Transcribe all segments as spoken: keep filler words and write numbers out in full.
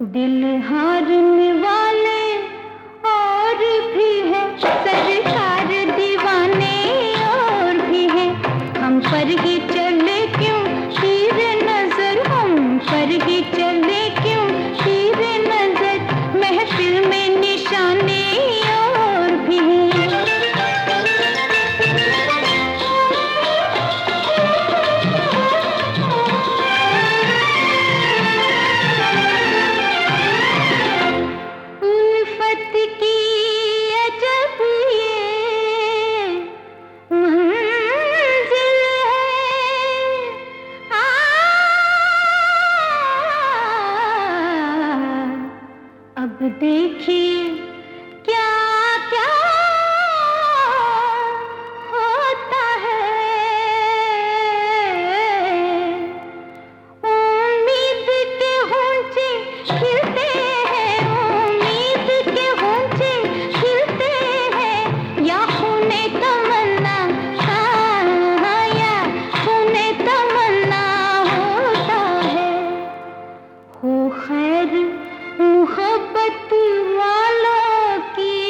दिल हारने वाले और भी है, सरकार दीवाने और भी है। हम पर ही चले क्यों तीर नजर, हम पर ही चले क्यों तीर नजर, महफिल में निशाने और भी हैं। उल्फत की अजब ये मंजिल है, आ, अब देखिए क्या क्या होता है। उम्मीद के होंचे खिलते हैं, उम्मीद के होंचे खिलते हैं, या खूने तमन्ना, हाँ, या खूने तमन्ना होता है। हो खैर मोहब्बत वालों की,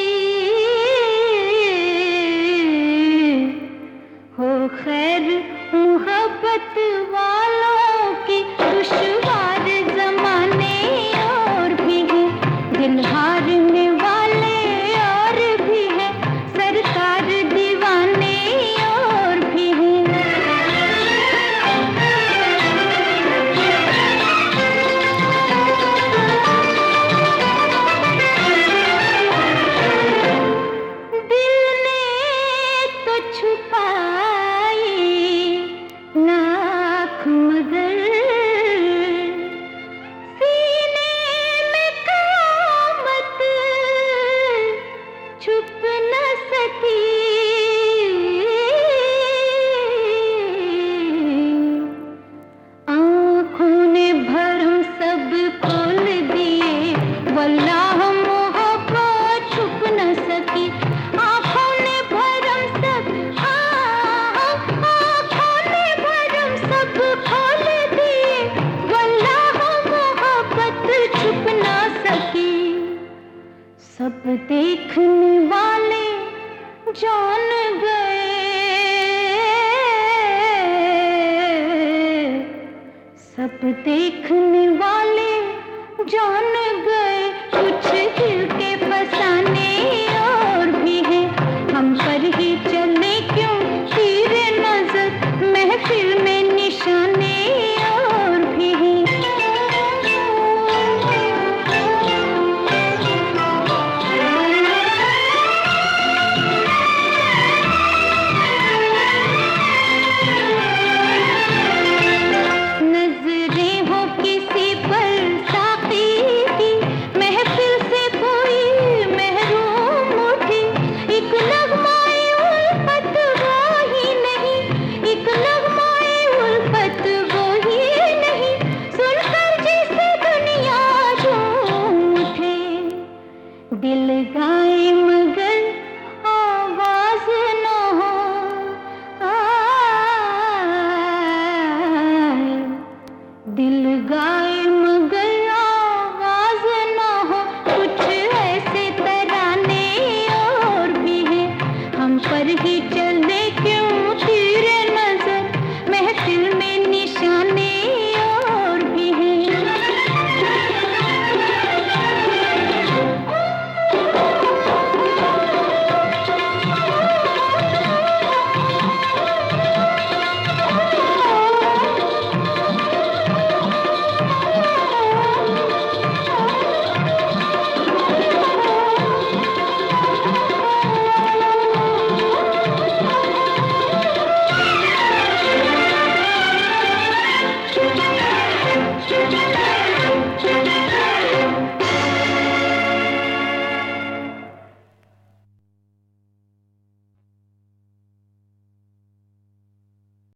हो खैर मोहब्बत वालों की, दुश्वार जमाने और भी हैं। दिल हारने वाले और भी हैं, सरकार दीवाने और भी हैं। दिल ने तो छुपाई लाख मगर, सीने में क़यामत छुप न सकी। आँखों ने भरम सब खोल दिए, वल्लाह मोहब्बत छुप न सकी। आँखों ने भरम सब, हाँ, आँखों ने भरम सब खोल दिए, वल्लाह मोहब्बत छुप न सकी। सब देखने वाले जान गए, सब देखने वाले जान